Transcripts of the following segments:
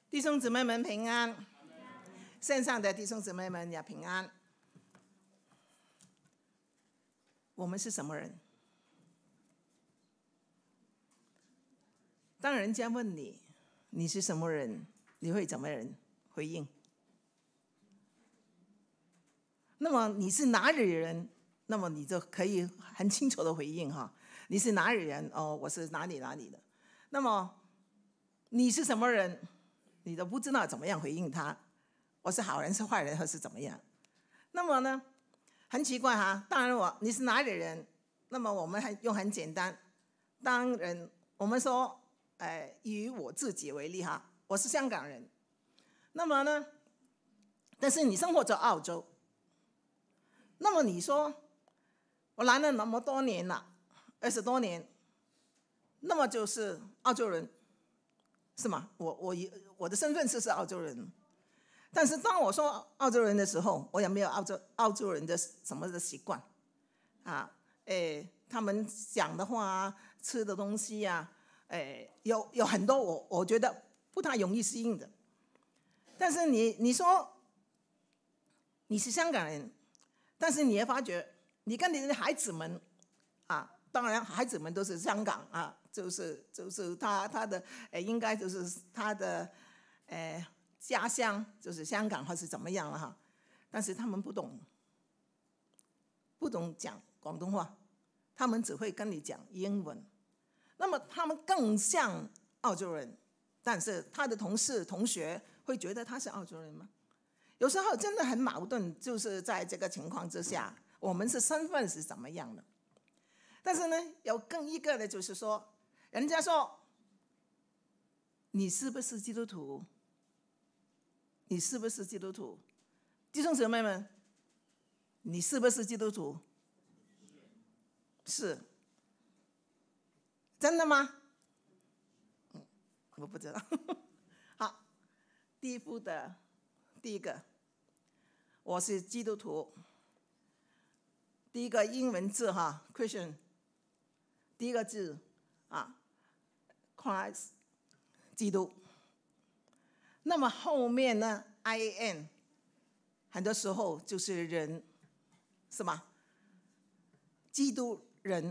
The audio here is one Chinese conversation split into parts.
弟兄姊妹们平安，线上的弟兄姊妹们也平安。我们是什么人？当人家问你你是什么人，你会怎么人回应？那么你是哪里人，那么你就可以很清楚的回应哈，你是哪里人？哦，我是哪里哪里的。那么你是什么人，你都不知道怎么样回应他，我是好人是坏人或是怎么样。那么呢，很奇怪哈。当然你是哪里人，那么我们用很简单。当然我们说以我自己为例哈，我是香港人。那么呢，但是你生活在澳洲，那么你说我来了那么多年了，20多年，那么就是澳洲人是吗？我的身份是澳洲人，但是当我说澳洲人的时候，我也没有澳洲人的什么的习惯啊。他们讲的话啊，吃的东西啊，有很多我觉得不太容易适应的。但是你说你是香港人，但是你也发觉你跟你的孩子们啊，当然孩子们都是香港啊，就是他的应该就是他的家乡就是香港或是怎么样了哈。但是他们不懂讲广东话，他们只会跟你讲英文。那么他们更像澳洲人，但是他的同事同学会觉得他是澳洲人吗？有时候真的很矛盾，就是在这个情况之下，我们是身份是怎么样的？但是呢，有更一个的就是说，人家说你是不是基督徒？你是不是基督徒？弟兄姊妹们，你是不是基督徒？是。真的吗？我不知道。好，第一个，我是基督徒。第一个英文字哈 ，Christian， 第一个字啊 ，Christ， 基督。那么后面呢 ，IAN， 很多时候就是人，是吗？基督人。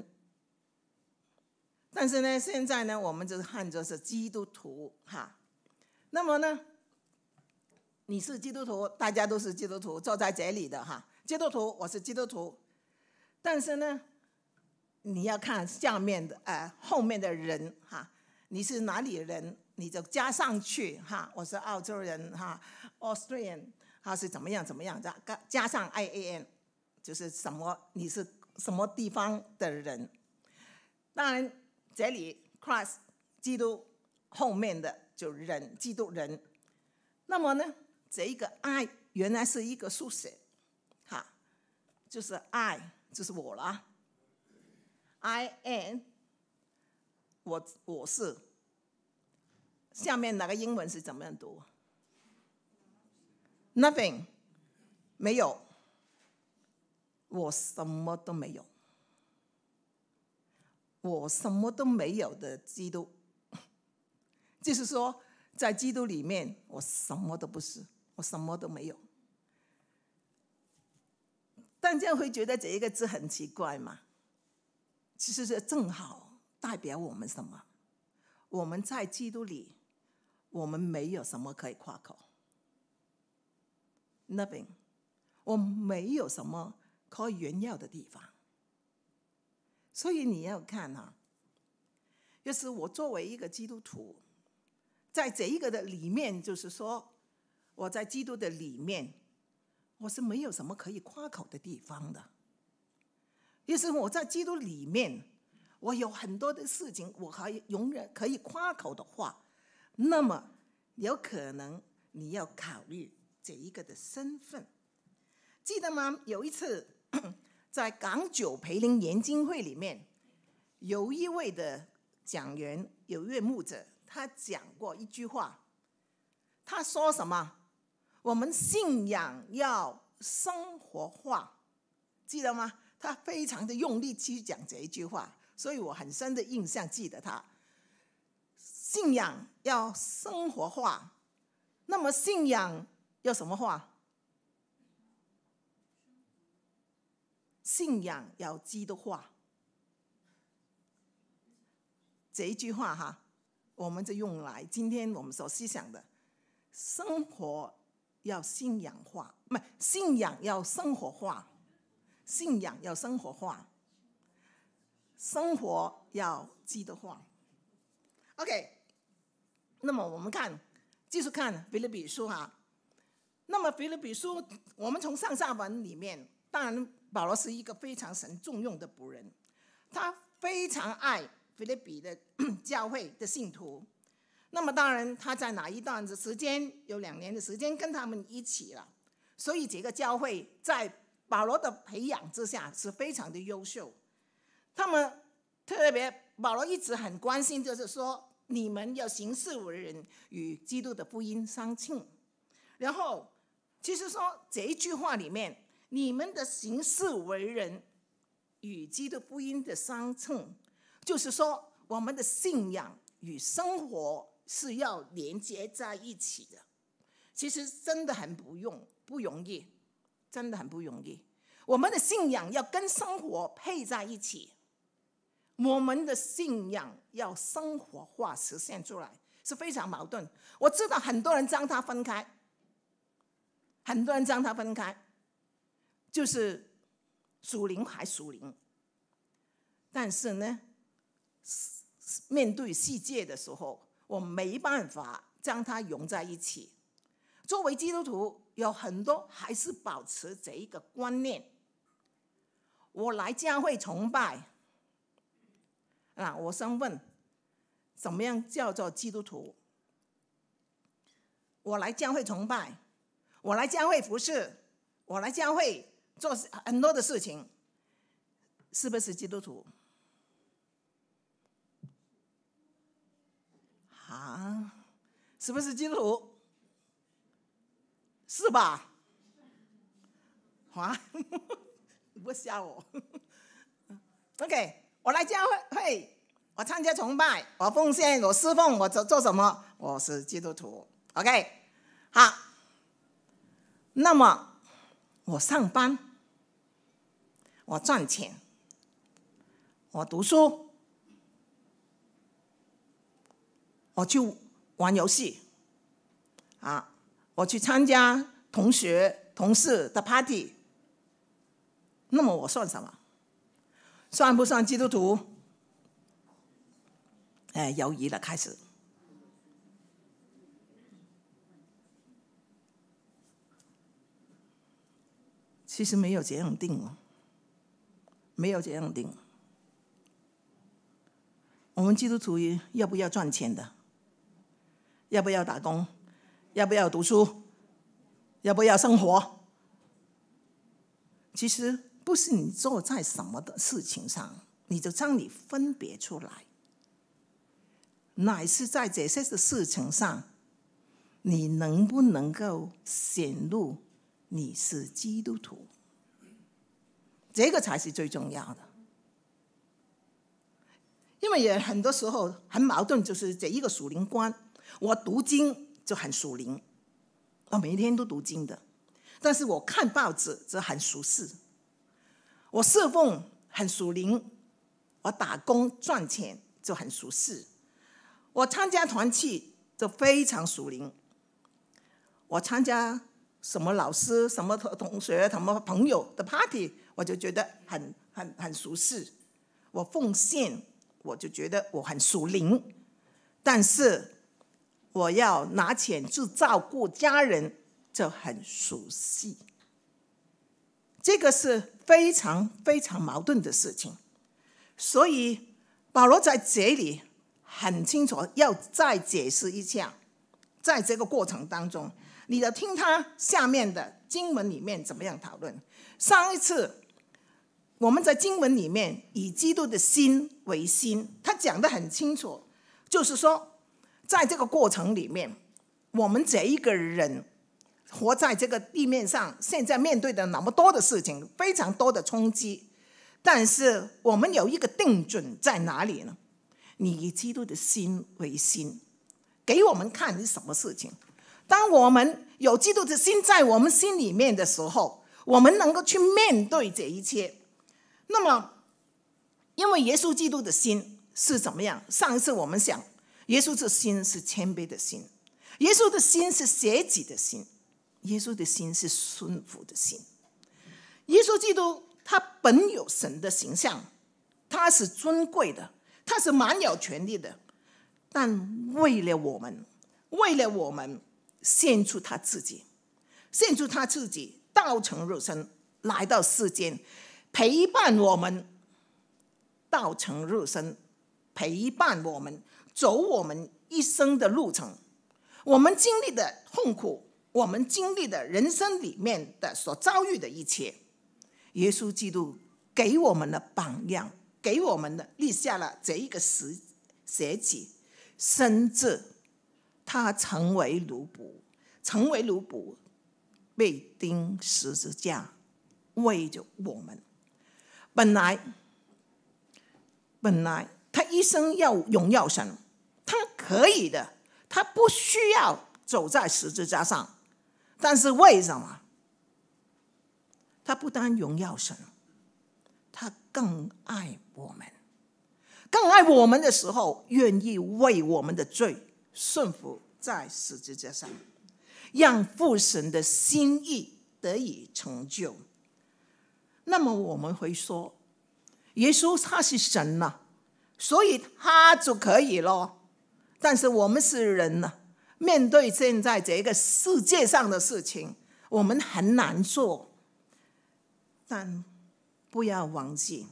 但是呢，现在呢，我们就看作是基督徒哈。那么呢，你是基督徒，大家都是基督徒，坐在这里的哈，基督徒，我是基督徒。但是呢，你要看下面的后面的人哈，你是哪里人，你就加上去哈。我是澳洲人哈 ，Australian 哈是怎么样，加上 IAN， 就是什么，你是什么地方的人。当然。这里 Christ 基督后面的就人，基督人。那么呢，这一个爱原来是一个缩写，哈，就是爱，就是我了。I am， 我是。下面那个英文是怎么样读 ？Nothing， 没有，我什么都没有。我什么都没有的基督，就是说，在基督里面，我什么都不是，我什么都没有。大家会觉得这一个字很奇怪吗？其实这正好代表我们什么？我们在基督里，我们没有什么可以夸口 ，nothing， 我没有什么可以炫耀的地方。所以你要看哈，就是我作为一个基督徒，在这一个的里面，就是说我在基督的里面，我是没有什么可以夸口的地方的。也是我在基督里面，我有很多的事情，我还永远可以夸口的话，那么有可能你要考虑这一个的身份。记得吗？有一次。在港九培灵研经会里面，有一位的讲员，有一位牧者，他讲过一句话。他说什么？我们信仰要生活化，记得吗？他非常的用力去讲这一句话，所以我很深的印象记得他。信仰要生活化， 那么信仰要什么话？信仰要基督化。这一句话哈，我们就用来今天我们所思想的，生活要信仰化，不，信仰要生活化，信仰要生活化，生活要基督化。OK， 那么我们继续看腓立比书哈。那么腓立比书，我们从上下文里面，当然保罗是一个非常神重用的仆人，他非常爱腓立比的教会的信徒。那么当然他在哪一段的时间，有2年的时间跟他们一起了，所以这个教会在保罗的培养之下是非常的优秀。他们特别保罗一直很关心，就是说你们要行事为人与基督的福音相称。然后其实说这一句话里面，你们的行事为人与基督福音的相称，就是说我们的信仰与生活是要连接在一起的。其实真的很不容易，真的很不容易。我们的信仰要跟生活配在一起，我们的信仰要生活化实现出来，是非常矛盾。我知道很多人将它分开，就是属灵还属灵，但是呢，面对世界的时候，我没办法将它融在一起。作为基督徒，有很多还是保持这一个观念。我来教会崇拜，我想问，怎么样叫做基督徒？我来教会崇拜，我来教会服侍，我来教会做很多的事情，是不是基督徒？是不是基督徒？是吧？你不笑我。OK， 我来教会，我参加崇拜，我奉献，我侍奉，我做什么？我是基督徒。OK， 好。那么我上班，我赚钱，我读书，我去玩游戏，我去参加同学同事的 party， 那么我算什么？算不算基督徒？犹疑了，开始。其实没有这样定哦，没有这样定。我们基督徒要不要赚钱的？要不要打工？要不要读书？要不要生活？其实不是你做在什么的事情上，你就将你分别出来，乃是在这些的事情上，你能不能够显露你是基督徒？这个才是最重要的。因为也很多时候很矛盾，就是这一个属灵观。我读经就很属灵，我每天都读经的，但是我看报纸就很属世。我侍奉很属灵，我打工赚钱就很属世。我参加团契就非常属灵。我参加什么老师、什么同学、什么朋友的 party， 我就觉得很属世。我奉献，我就觉得我很属灵。但是我要拿钱去照顾家人，就很属世。这个是非常非常矛盾的事情。所以保罗在这里很清楚要再解释一下，在这个过程当中，你要听他下面的经文里面怎么样讨论。上一次我们在经文里面以基督的心为心，他讲得很清楚，就是说在这个过程里面，我们这一个人活在这个地面上，现在面对的那么多的事情，非常多的冲击，但是我们有一个定准在哪里呢？你以基督的心为心，给我们看是什么事情。 当我们有基督的心在我们心里面的时候，我们能够去面对这一切。那么因为耶稣基督的心是怎么样？上一次我们想，耶稣的心是谦卑的心，耶稣的心是舍己的心，耶稣的心是顺服的心。耶稣基督他本有神的形象，他是尊贵的，他是满有权力的，但为了我们献出他自己，道成肉身来到世间，陪伴我们，道成肉身陪伴我们走我们一生的路程。我们经历的痛苦，我们经历的人生里面的所遭遇的一切，耶稣基督给我们的榜样，给我们的立下了这一个舍己，甚至他成为奴仆，被钉十字架，为着我们。本来他一生要荣耀神，他可以的，他不需要走在十字架上。但是为什么他不单荣耀神，他更爱我们的时候，愿意为我们的罪顺服在十字架上，让父神的心意得以成就。那么我们会说，耶稣他是神啊，所以他就可以咯。但是我们是人啊，面对现在这个世界上的事情，我们很难做。但不要忘记，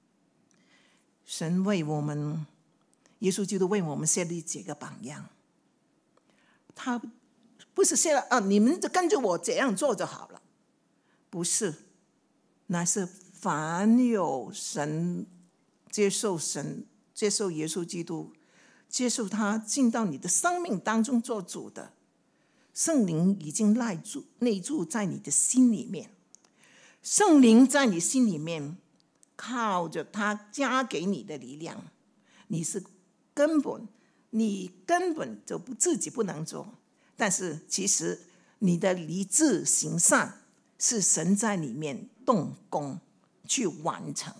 神为我们，耶稣基督为我们设立这个榜样。他不是设了你们就跟着我这样做就好了，不是，乃是凡有接受耶稣基督，接受他进到你的生命当中做主的，圣灵已经内住在你的心里面。圣灵在你心里面，靠着他加给你的力量，你根本就自己不能做。但是其实你的立志行善是神在里面动工去完成。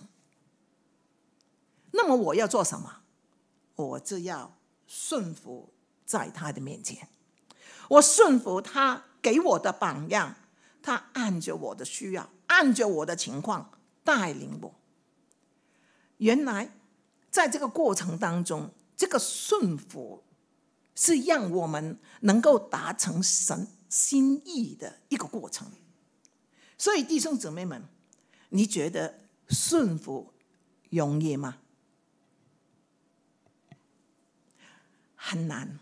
那么我要做什么？我就要顺服在他的面前，我顺服他给我的榜样，他按着我的需要，按着我的情况带领我。原来在这个过程当中，这个顺服是让我们能够达成神心意的一个过程。所以弟兄姊妹们，你觉得顺服容易吗？很难。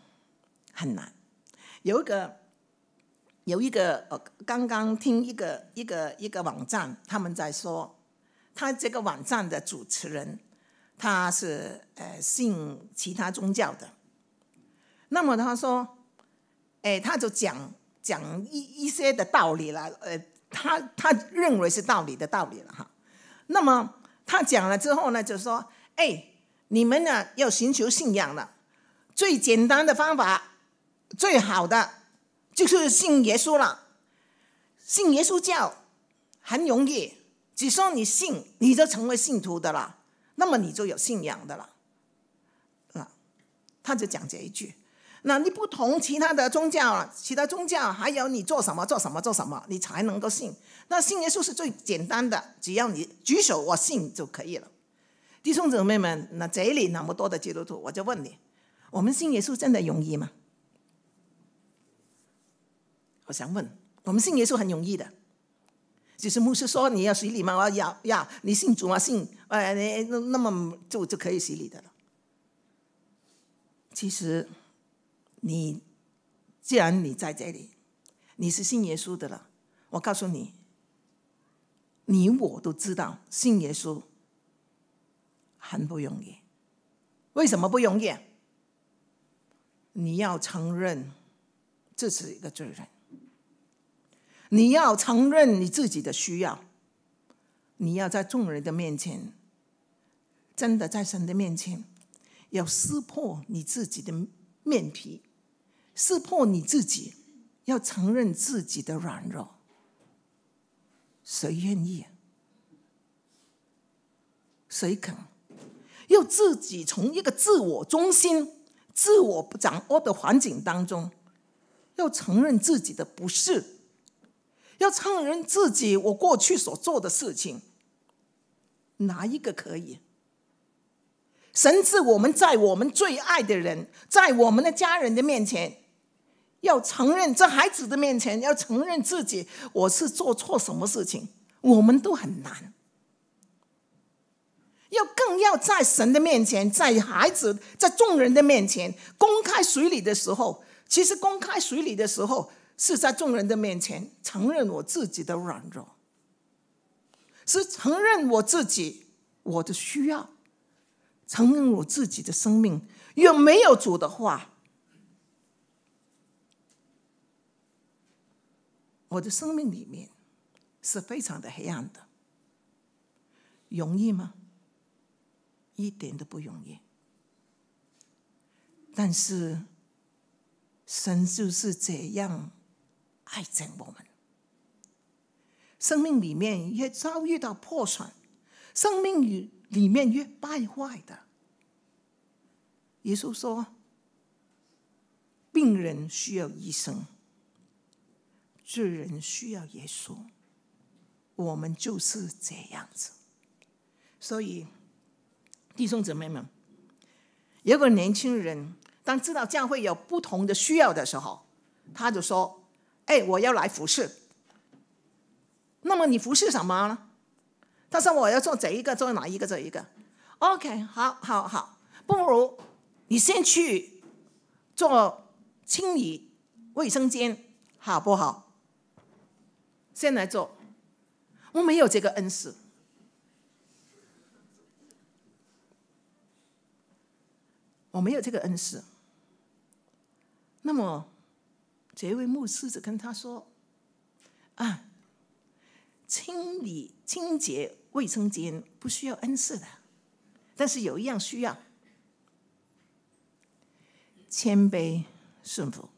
有一个刚刚听一个网站，他们在说，他这个网站的主持人他是信其他宗教的。那么他说他就讲一些的道理了，他认为是道理的道理了哈。那么他讲了之后呢，就说你们呢要寻求信仰了，最简单的方法，最好的就是信耶稣了。信耶稣教很容易，只说你信，你就成为信徒的了，那么你就有信仰的了。他就讲这一句。那你不同其他的宗教还有你做什么，你才能够信。那信耶稣是最简单的，只要你举手我信就可以了。弟兄姊妹们，那这里那么多的基督徒，我就问你，我们信耶稣真的容易吗？我想问，我们信耶稣很容易的，只是牧师说你要洗礼吗？我要你信主吗？信那么就可以洗礼的了。其实既然你在这里，你是信耶稣的了，我告诉你，你我都知道信耶稣很不容易。为什么不容易？你要承认这是一个罪人，你要承认你自己的需要，你要在众人的面前，真的在神的面前，要撕破你自己的面皮，撕破你自己， 要承认自己的软弱。谁愿意？谁肯？要自己从一个自我中心、自我掌握的环境当中，要承认自己的不是，要承认自己我过去所做的事情，哪一个可以？甚至我们在我们最爱的人，在我们的家人的面前，要承认，在孩子的面前要承认自己我是做错什么事情，我们都很难。更要在神的面前，在孩子，在众人的面前公开水礼的时候，其实公开水礼的时候是在众人的面前承认我自己的软弱，是承认我自己我的需要，承认我自己的生命若没有主的话，我的生命里面是非常的黑暗的。容易吗？一点都不容易。但是神就是这样爱着我们。生命里面越遭遇到破损，生命里面越败坏的，耶稣说病人需要医生，罪人需要耶稣。我们就是这样子。所以弟兄姊妹们，有个年轻人当知道教会有不同的需要的时候，他就说我要来服侍。那么你服侍什么呢？他说我要做这一个，做哪一个，这一个。 OK， 好，不如你先去做清理卫生间好不好？先来做。我没有这个恩赐，我没有这个恩赐。那么这位牧师就跟他说清洁卫生间不需要恩赐的，但是有一样需要，谦卑顺服，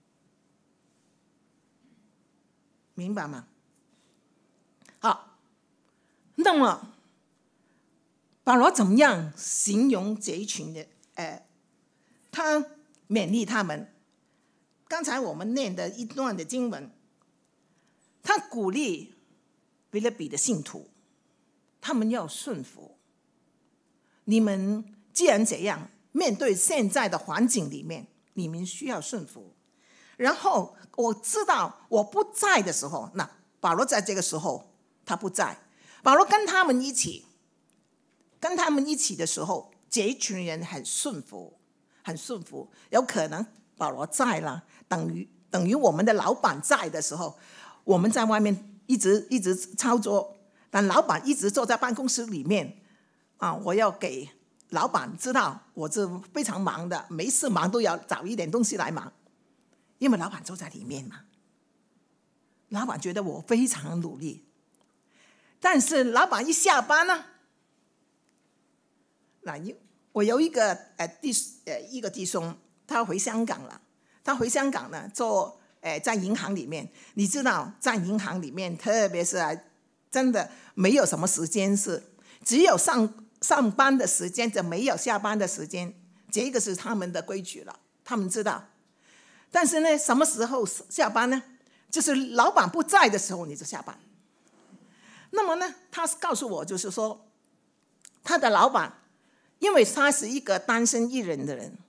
明白吗？好，那么保罗怎么样形容这一群的他勉励他们。刚才我们念的一段的经文，他鼓励腓立比的信徒，他们要顺服。你们既然这样，面对现在的环境里面，你们需要顺服。然后我知道我不在的时候，那保罗在这个时候他不在，保罗跟他们一起的时候，这一群人很顺服。有可能保罗在了，等于我们的老板在的时候，我们在外面一直操作，但老板一直坐在办公室里面我要给老板知道我是非常忙的，没事忙都要找一点东西来忙，因为老板坐在里面嘛。老板觉得我非常努力，但是老板一下班呢，我有一个弟兄，他回香港了。他回香港呢，做在银行里面。你知道，在银行里面，特别是真的没有什么时间，是只有上班的时间，就没有下班的时间。这个是他们的规矩了，他们知道。但是呢，什么时候下班呢？就是老板不在的时候，你就下班。那么呢，他告诉我，就是说，他的老板，因为他是一个单身一人的人，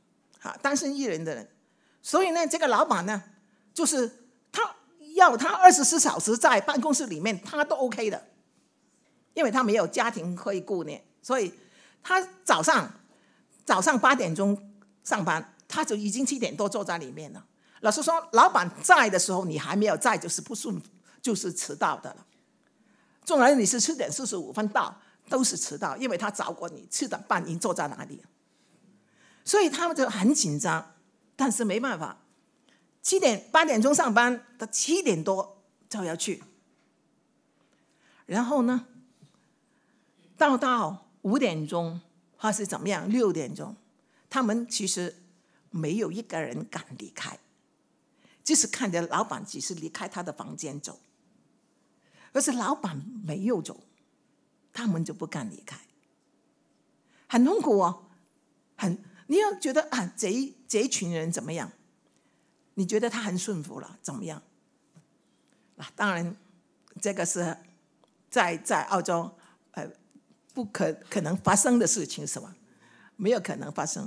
所以呢，这个老板呢，就是他要他24小时在办公室里面，他都 OK 的，因为他没有家庭可以顾念，所以他早上8点钟上班，他就已经7点多坐在里面了。老实说，老板在的时候，你还没有在，就是不顺，就是迟到的了。纵然你是7点45分到，都是迟到，因为他找过你7点半已经坐在哪里，所以他们就很紧张。但是没办法，8点钟上班，他7点多就要去。然后呢，到5点钟还是怎么样，6点钟，他们其实没有一个人敢离开。 就是看着老板只是离开他的房间走，可是老板没有走，他们就不敢离开，很痛苦哦。你要觉得啊，这一群人怎么样？你觉得他很顺服了，怎么样？当然，这个是在澳洲，不可能发生的事情，是吧？没有可能发生。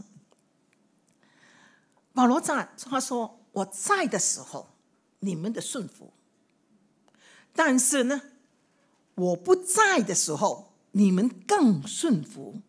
保罗他说：“我在的时候，你们的顺服；但是呢，我不在的时候，你们更顺服。”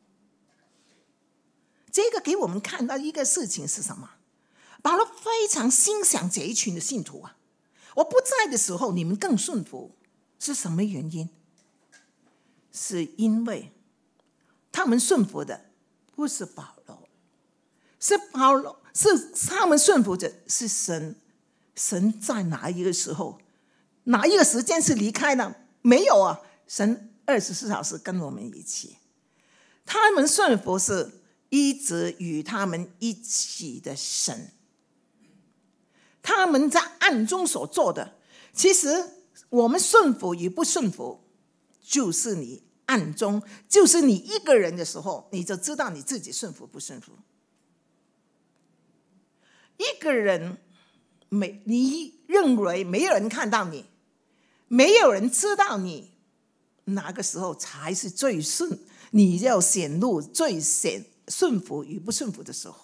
这个给我们看到一个事情是什么？保罗非常欣赏这一群的信徒啊！我不在的时候，你们更顺服，是什么原因？是因为他们顺服的不是保罗，是他们顺服的是神。神在哪一个时候，哪一个时间是离开呢？没有啊！神24小时跟我们一起。他们顺服是一直与他们一起的神。他们在暗中所做的，其实我们顺服与不顺服，就是你暗中，就是你一个人的时候，你就知道你自己顺服不顺服。一个人，你认为没有人看到你，没有人知道你，哪个时候才是最顺？你要显露最顺服与不顺服的时候。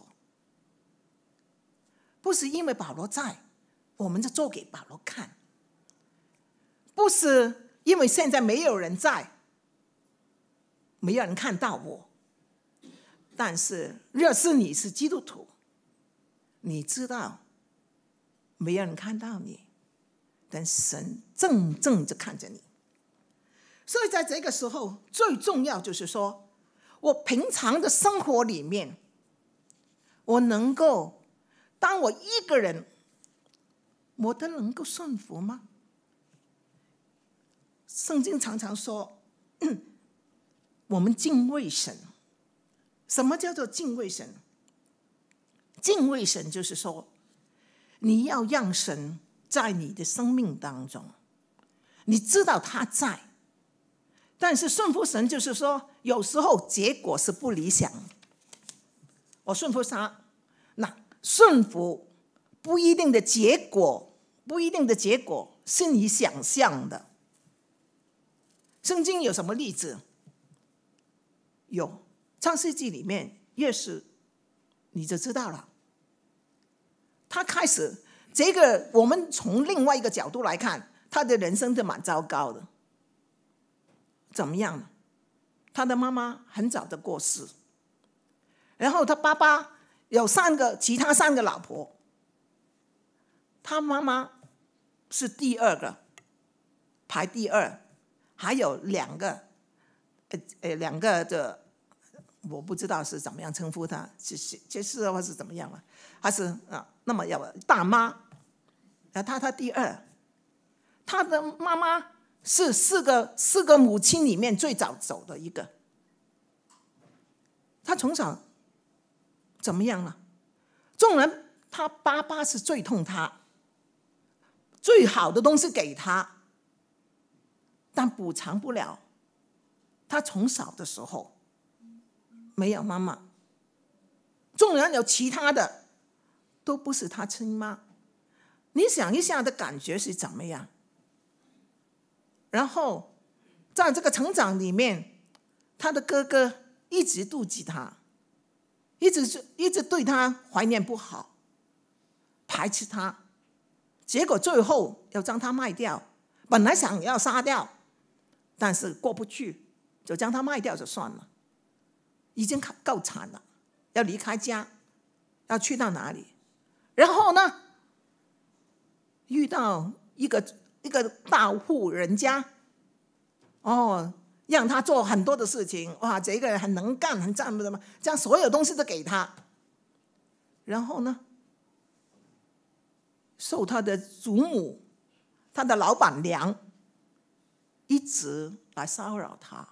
不是因为保罗在，我们就做给保罗看；不是因为现在没有人在，没有人看到我。但是若是你是基督徒，你知道没有人看到你，但神正就看着你。所以在这个时候，最重要就是说，我平常的生活里面，我能够，当我一个人，我都能够顺服吗？圣经常常说，我们敬畏神。什么叫做敬畏神？敬畏神就是说，你要让神在你的生命当中，你知道他在。但是顺服神就是说，有时候结果是不理想。我顺服他，那顺服不一定的结果是你想象的。圣经有什么例子？有创世纪里面，约瑟你就知道了。他开始这个，我们从另外一个角度来看，他的人生就蛮糟糕的。怎么样呢？他的妈妈很早的过世，然后他爸爸有其他三个老婆，他妈妈是第二个，排第二，还有两个的，我不知道是怎么样称呼他，就是或是怎么样了，还是那么要大妈，他第二，他的妈妈是四个母亲里面最早走的一个。他从小怎么样了？纵然他爸爸是最痛他，最好的东西给他，但补偿不了他从小的时候没有妈妈。纵然有其他的，都不是他亲妈。你想一下的感觉是怎么样？然后在这个成长里面，他的哥哥一直妒忌他，一直对他怀念不好，排斥他，结果最后要将他卖掉。本来想要杀掉，但是过不去，就将他卖掉就算了。已经够惨了，要离开家，要去到哪里？然后呢，遇到一个大户人家，让他做很多的事情，哇，这个人很能干，很赞什么，将所有东西都给他。然后呢，受他的祖母，他的老板娘一直来骚扰他。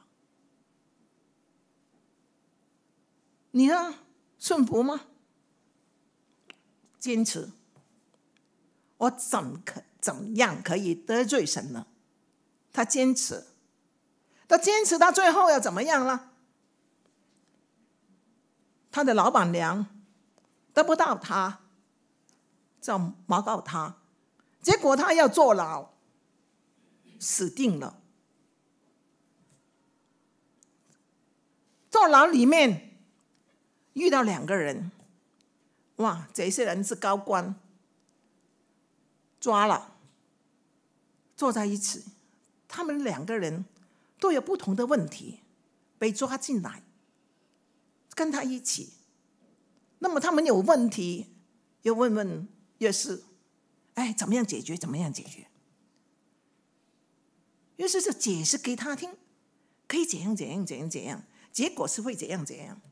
你呢？顺服吗？坚持。 我怎样可以得罪神呢？他坚持，他坚持到最后要怎么样了？他的老板娘得不到他，就诬告他，结果他要坐牢，死定了。坐牢里面遇到2个人，哇，这些人是高官，抓了，坐在一起，他们2个人都有不同的问题，被抓进来，跟他一起。那么他们有问题，又问约瑟，怎么样解决？怎么样解决？约瑟就解释给他听，可以怎样怎样怎样怎样，结果是会怎样怎样。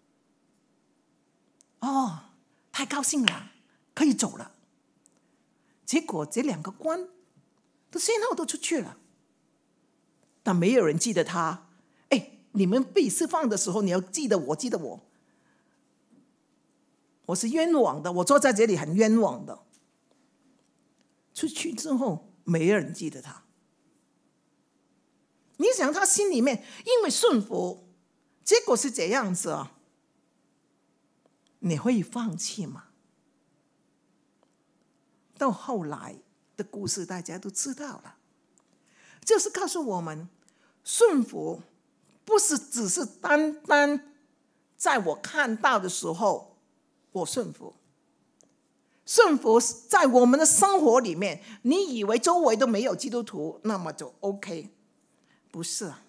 太高兴了，可以走了。结果这2个官都先后都出去了，但没有人记得他。你们被释放的时候，你要记得我，记得我。我是冤枉的，我坐在这里很冤枉的。出去之后，没有人记得他。你想他心里面因为顺服，结果是这样子啊，你会放弃吗？到后来的故事大家都知道了，就是告诉我们，顺服不是只是单单在我看到的时候我顺服，顺服在我们的生活里面。你以为周围都没有基督徒，那么就 OK？ 不是啊。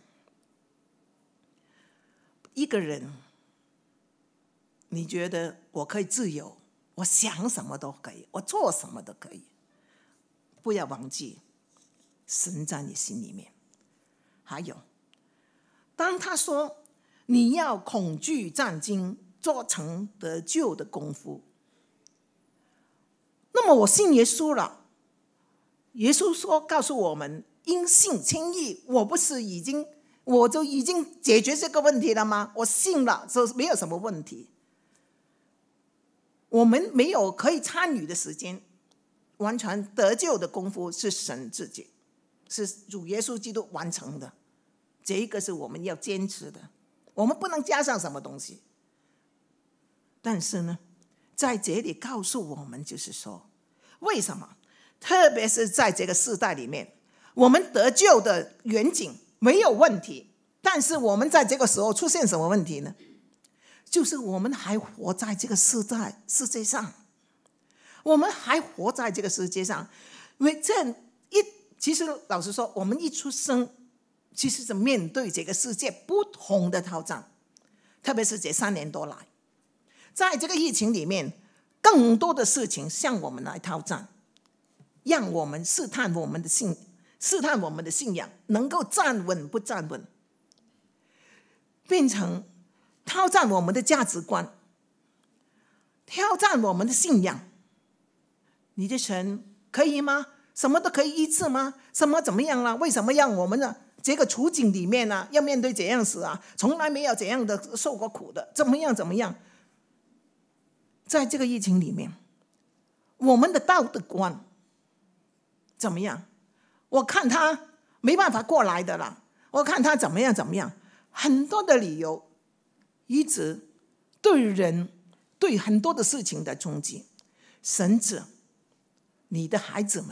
一个人，你觉得我可以自由，我想什么都可以，我做什么都可以，不要忘记神在你心里面。还有，当他说你要恐惧战惊，做成得救的功夫，那么我信耶稣了，耶稣说告诉我们，因信称义，我就已经解决这个问题了吗？我信了，就没有什么问题。我们没有可以参与的时间，完全得救的功夫是神自己，是主耶稣基督完成的，这个是我们要坚持的，我们不能加上什么东西。但是呢，在这里告诉我们，就是说，为什么？特别是在这个世代里面，我们得救的远景没有问题，但是我们在这个时候出现什么问题呢？就是我们还活在这个世界上，我们还活在这个世界上。因为其实老实说，我们一出生，其实是面对这个世界不同的挑战，特别是这3年多来，在这个疫情里面，更多的事情向我们来挑战，让我们试探我们的信仰能够站稳不站稳，变成挑战我们的价值观，挑战我们的信仰。你的神可以吗？什么都可以医治吗？什么怎么样了？为什么让我们呢这个处境里面呢要面对怎样事啊？从来没有怎样的受过苦的，怎么样？在这个疫情里面，我们的道德观怎么样？我看他没办法过来的了，我看他怎么样，很多的理由，一直对人对很多的事情的冲击。甚至你的孩子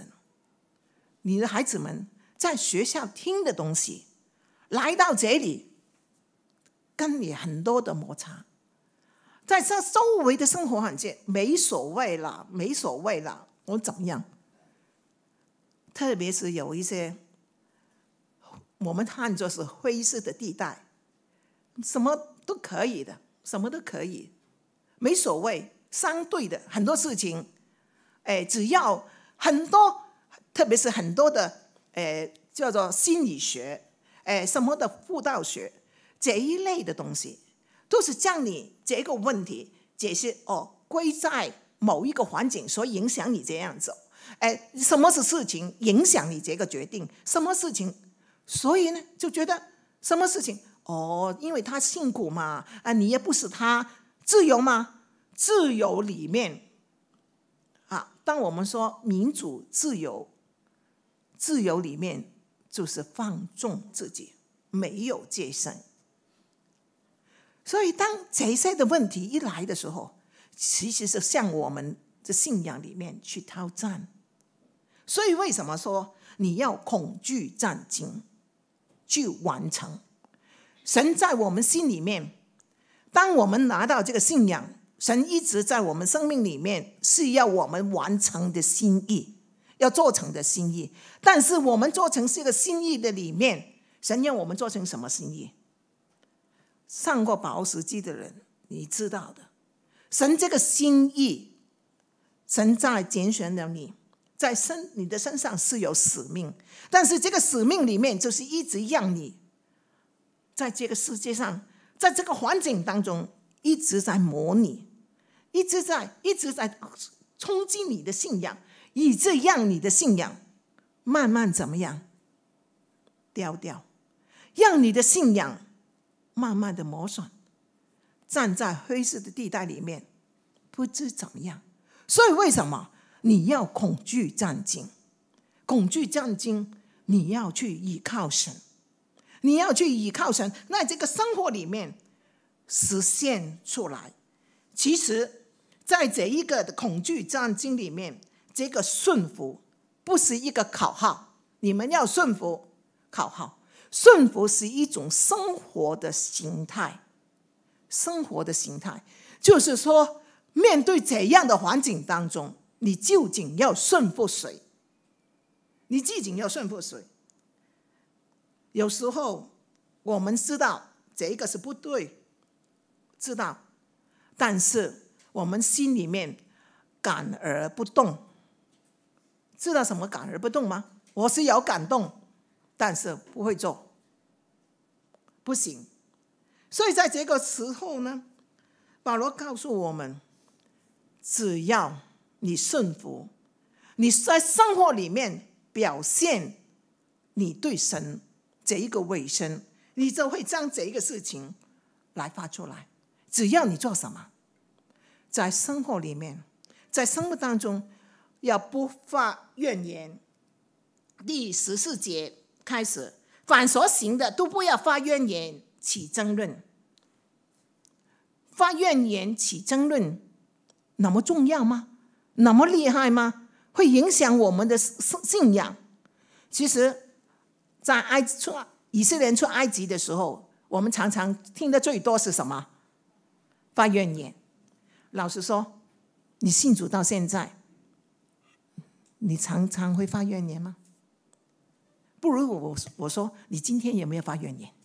们在学校听的东西，来到这里跟你很多的摩擦，在这周围的生活环境没所谓了，我怎么样？特别是有一些我们看作是灰色的地带，什么都可以的，什么都可以，没所谓。相对的很多事情，只要很多，特别是很多的叫做心理学，什么的辅导学这一类的东西，都是将你这个问题解释归在某一个环境所影响你这样走。什么是事情影响你这个决定？什么事情？所以呢，就觉得什么事情因为他辛苦嘛，你也不是他自由吗？自由里面当我们说民主自由，自由里面就是放纵自己，没有界限。所以当这些的问题一来的时候，其实是向我们的信仰里面去挑战。所以为什么说你要恐惧战惊去完成？神在我们心里面，当我们拿到这个信仰，神一直在我们生命里面是要我们完成的心意，要做成的心意。但是我们做成这个心意的里面，神要我们做成什么心意？上过宝石记的人你知道的，神这个心意，神在拣选了你，在你的身上是有使命，但是这个使命里面就是一直让你在这个世界上，在这个环境当中一直在模拟，一直在冲击你的信仰，以致让你的信仰慢慢怎么样掉，让你的信仰慢慢的磨损，站在灰色的地带里面，不知怎么样。所以为什么你要恐惧战惊？恐惧战惊，你要去依靠神，你要去依靠神，那这个生活里面实现出来。其实在这一个的恐惧战惊里面，这个顺服不是一个口号，你们要顺服口号，顺服是一种生活的形态。生活的形态就是说，面对这样的环境当中，你究竟要顺服谁？你究竟要顺服谁？有时候我们知道这个是不对，知道，但是我们心里面感而不动。知道什么感而不动吗？我是有感动，但是不会做，不行。所以在这个时候呢，保罗告诉我们，只要你顺服，你在生活里面表现你对神这一个委身，你就会将这一个事情来发出来。只要你做什么，在生活里面，在生活当中要不发怨言。第14节开始，凡所行的都不要发怨言起争论。发怨言起争论那么重要吗？那么厉害吗？会影响我们的信仰？其实在以色列人出埃及的时候，我们常常听的最多是什么？发怨言。老实说，你信主到现在，你常常会发怨言吗？不如我说，你今天有没有发怨言？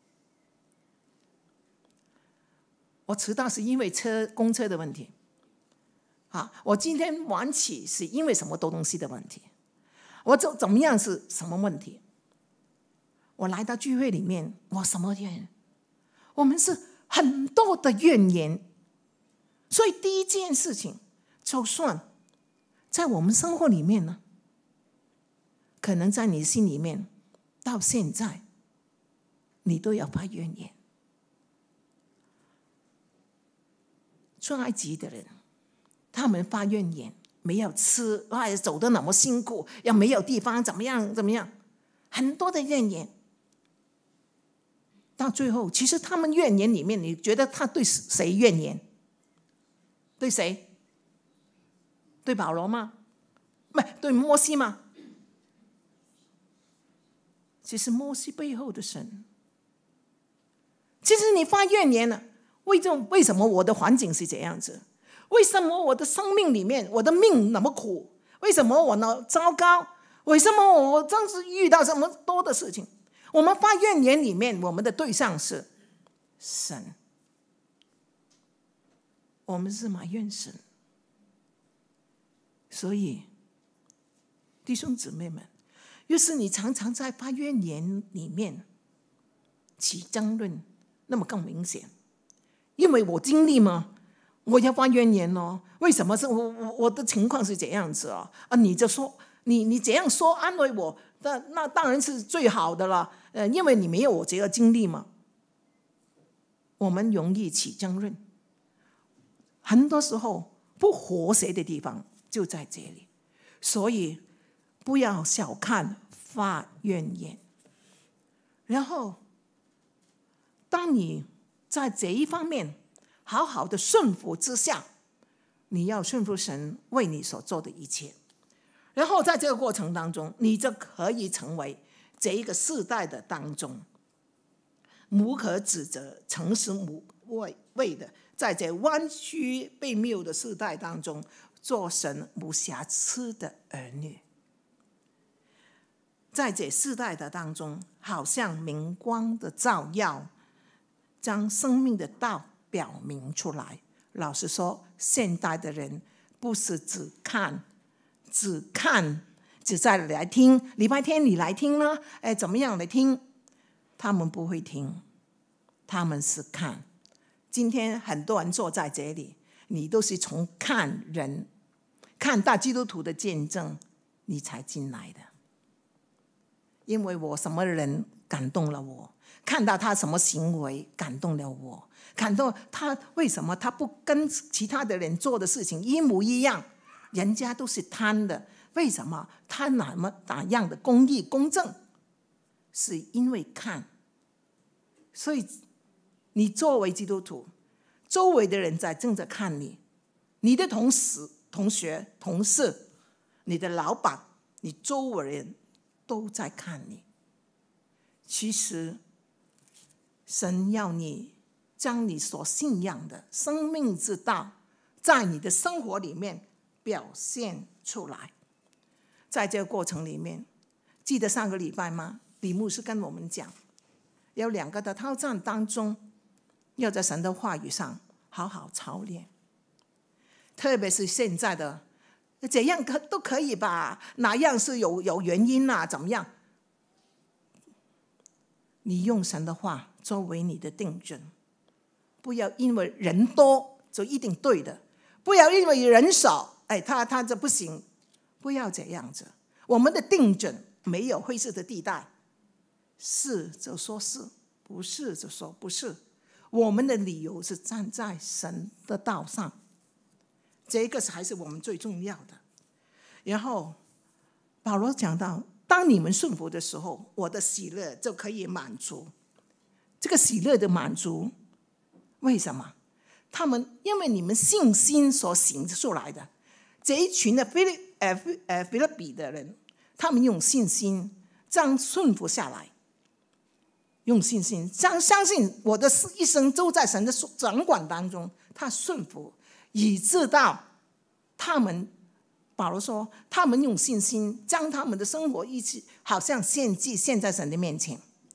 我迟到是因为公车的问题，我今天晚起是因为什么东西的问题？我怎么样是什么问题？我来到聚会里面，我什么怨言？我们是很多的怨言。所以第一件事情，就算在我们生活里面呢，可能在你心里面到现在你都要发怨言。出埃及的人，他们发怨言，没有吃，走得那么辛苦，要没有地方，怎么样，很多的怨言。到最后，其实他们怨言里面，你觉得他对谁怨言？对谁？对保罗吗？不，对摩西吗？其实摩西背后的神。其实你发怨言了，为什么我的环境是这样子？为什么我的生命里面，我的命那么苦？为什么我那糟糕？为什么我真是遇到这么多的事情？我们发怨言里面，我们的对象是神，我们是埋怨神。所以弟兄姊妹们，要是你常常在发怨言里面起争论，那么更明显。因为我经历嘛，我要发怨言哦。为什么是我的情况是这样子哦？你就说你这样说安慰我，那当然是最好的了。因为你没有我这个经历嘛。我们容易起争论，很多时候不和谐的地方就在这里。所以不要小看发怨言。然后当你在这一方面好好的顺服之下，你要顺服神为你所做的一切，然后在这个过程当中，你就可以成为这一个世代的当中无可指责、诚实无畏的，在这弯曲被谬的世代当中，做神无瑕疵的儿女。在这世代的当中，好像明光的照耀，将生命的道表明出来。老实说，现代的人不是只在来听，礼拜天你来听呢，怎么样来听？他们不会听，他们是看。今天很多人坐在这里，你都是从看人，看大基督徒的见证，你才进来的。因为我什么人感动了我，看到他什么行为感动了我，感动他为什么他不跟其他的人做的事情一模一样？人家都是贪的，为什么他哪样的公义公正？是因为看。所以你作为基督徒，周围的人在正在看你，你的同事、同学、同事，你的老板，你周围人都在看你。其实神要你将你所信仰的生命之道在你的生活里面表现出来。在这个过程里面，记得上个礼拜吗？李牧师跟我们讲，有2个的挑战当中，要在神的话语上好好操练。特别是现在的怎样都可以吧，哪样是有原因啊？怎么样？你用神的话作为你的定准，不要因为人多就一定对的，不要因为人少，他这不行，不要这样子。我们的定准没有灰色的地带，是就说是，不是就说不是。我们的理由是站在神的道上，这个才是我们最重要的。然后保罗讲到，当你们顺服的时候，我的喜乐就可以满足。这个喜乐的满足，为什么？因为你们信心所行出来的。这一群的腓立比的人，他们用信心这样顺服下来，用信心相信我的一生都在神的掌管当中，他顺服，以致到他们，保罗说，他们用信心将他们的生活一起好像献在神的面前。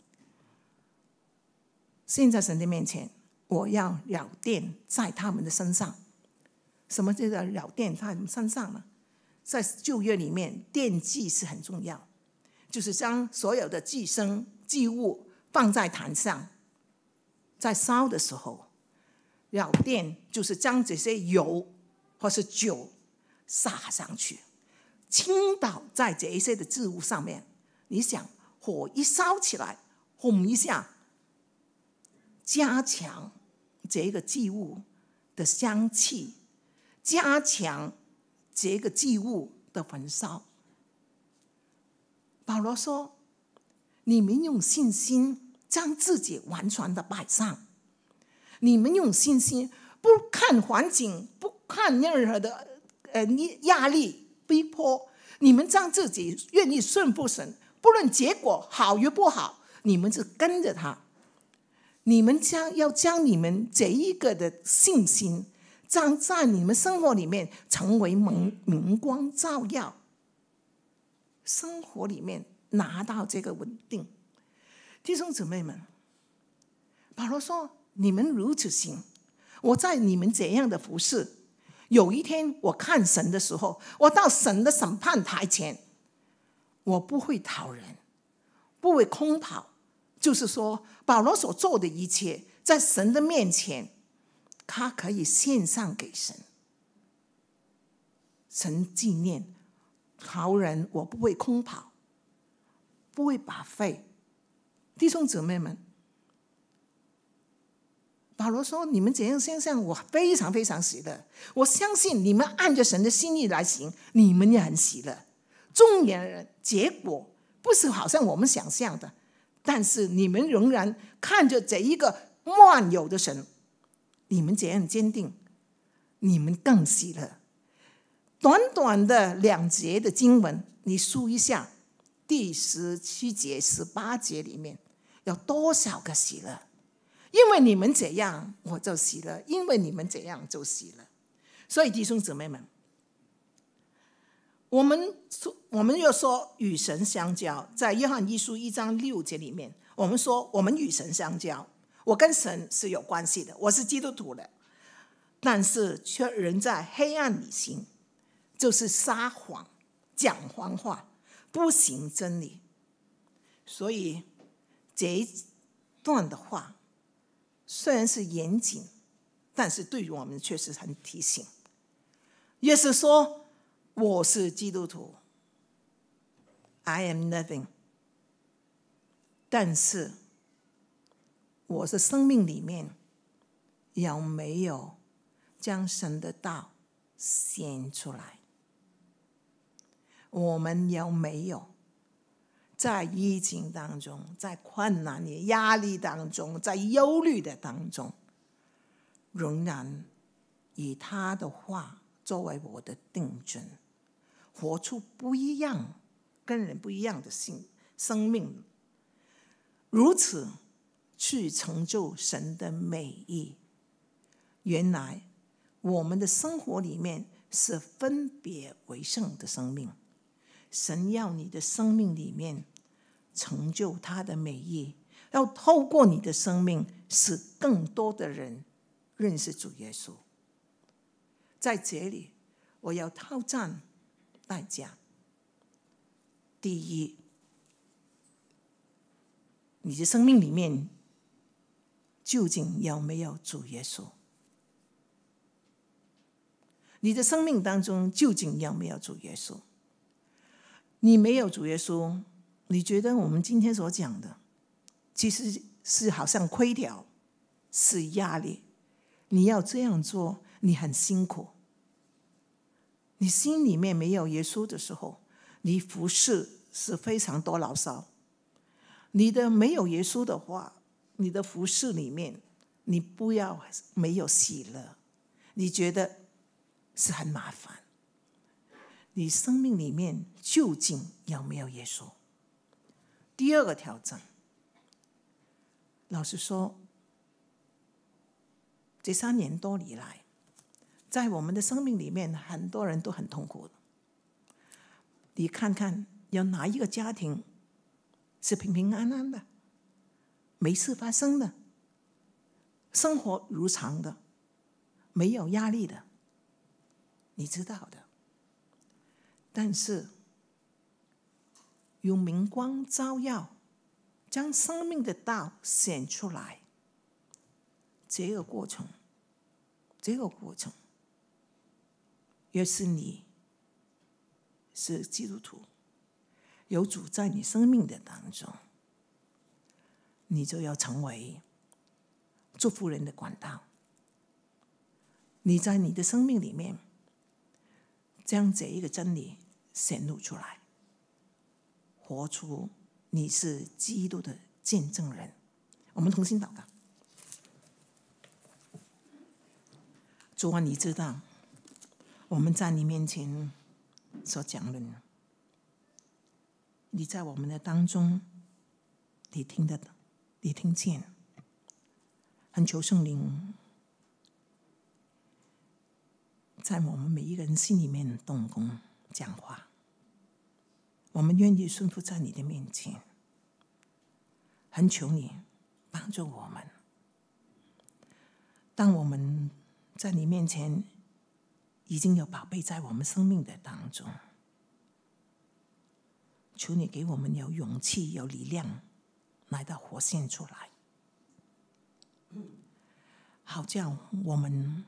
献在神的面前，我要扰电在他们的身上。什么叫做扰电在他们身上呢？在旧约里面，奠祭是很重要，就是将所有的祭牲祭物放在坛上，在烧的时候，扰电就是将这些油或是酒撒上去，倾倒在这一些的祭物上面。你想，火一烧起来，轰一下，加强这个祭物的香气，加强这个祭物的焚烧。保罗说，你们用信心将自己完全的摆上，你们用信心不看环境，不看任何的压力逼迫，你们将自己愿意顺服神，不论结果好与不好，你们就跟着他。你们要将你们这一个的信心将在你们生活里面成为明光照耀，生活里面拿到这个稳定。弟兄姊妹们，保罗说，你们如此行，我在你们怎样的服事，有一天我看神的时候，我到神的审判台前，我不会讨人，不会空跑。就是说，保罗所做的一切，在神的面前，他可以献上给神，神纪念。讨人，我不会空跑，不会把废。弟兄姊妹们， 保罗说：“你们这样想想，我非常非常喜乐。我相信你们按着神的心意来行，你们也很喜乐。纵然结果不是好像我们想象的，但是你们仍然看着这一个万有的神，你们这样坚定，你们更喜乐。”短短的2节的经文，你数一下，第17节、18节里面有多少个喜乐？因为你们这样，我就喜乐；因为你们这样，就喜乐。所以弟兄姊妹们，我们又说与神相交，在约翰一书1章6节里面，我们说我们与神相交，我跟神是有关系的，我是基督徒的，但是却人在黑暗里行，就是撒谎、讲谎话、不行真理。所以这一段的话虽然是严谨，但是对于我们确实很提醒。耶稣说：“我是基督徒 ，I am nothing。”但是我的生命里面有没有将神的道显出来？我们有没有在疫情当中，在困难的压力当中，在忧虑的当中，仍然以他的话作为我的定准，活出不一样、跟人不一样的生命，如此去成就神的美意。原来我们的生活里面是分别为圣的生命，神要你的生命里面成就他的美意，要透过你的生命使更多的人认识主耶稣。在这里我要挑战大家，第一，你的生命里面究竟有没有主耶稣？你的生命当中究竟有没有主耶稣？你没有主耶稣，你觉得我们今天所讲的其实是好像规条，是压力，你要这样做你很辛苦。你心里面没有耶稣的时候，你服侍是非常多牢骚。你的没有耶稣的话，你的服侍里面你不要没有喜乐，你觉得是很麻烦。你生命里面究竟有没有耶稣？第二个挑战，老实说，这3年多以来，在我们的生命里面，很多人都很痛苦的。你看看有哪一个家庭是平平安安的，没事发生的，生活如常的，没有压力的？你知道的。但是用明光照耀，将生命的道显出来，这个过程越是你是基督徒，有主在你生命的当中，你就要成为祝福人的管道。你在你的生命里面将这一个真理显露出来，活出你是基督的见证人。我们同心祷告。主啊，你知道我们在你面前所讲论，你在我们的当中，你听得到，你听见。恳求圣灵在我们每一个人心里面动工讲话，我们愿意顺服在你的面前，恳求你帮助我们。当我们在你面前已经有宝贝在我们生命的当中，求你给我们有勇气有力量来到活现出来，好叫我们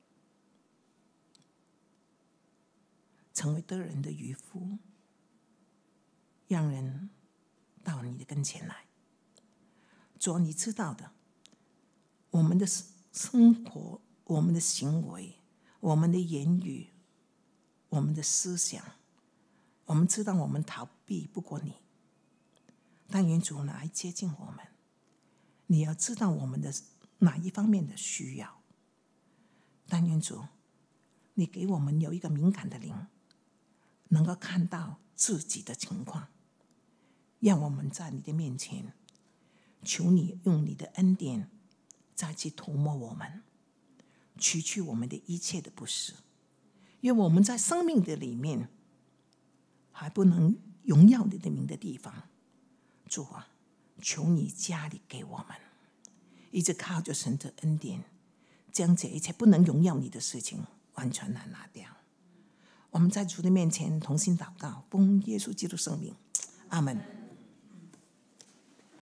成为得人的渔夫，让人到你的跟前来。主，你知道的，我们的生活、我们的行为、我们的言语、我们的思想，我们知道我们逃避不过你，但愿主来接近我们。你要知道我们的哪一方面的需要，但愿主你给我们有一个敏感的灵，能够看到自己的情况，让我们在你的面前，求你用你的恩典再去涂抹我们，除去我们的一切的不是，因为我们在生命的里面还不能荣耀你的名的地方，主啊，求你加力给我们，一直靠着神的恩典，将这一切不能荣耀你的事情完全来拿掉。我们在主的面前同心祷告，奉耶稣基督圣名，阿们。